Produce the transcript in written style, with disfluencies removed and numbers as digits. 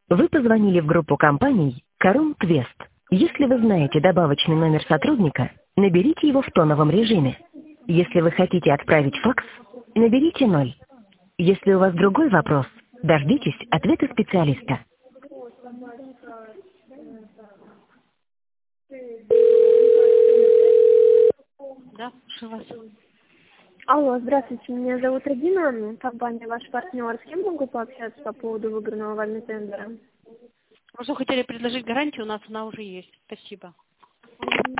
Вы позвонили в группу компаний Карун Квест. Если вы знаете добавочный номер сотрудника, наберите его в тоновом режиме. Если вы хотите отправить факс, наберите 0. Если у вас другой вопрос, дождитесь ответа специалиста. Да, слушаю вас. Алло, здравствуйте, меня зовут Регина, компания «Ваш партнер». С кем могу пообщаться по поводу выигранного вами тендера? Вы что, хотели предложить гарантию? У нас она уже есть. Спасибо.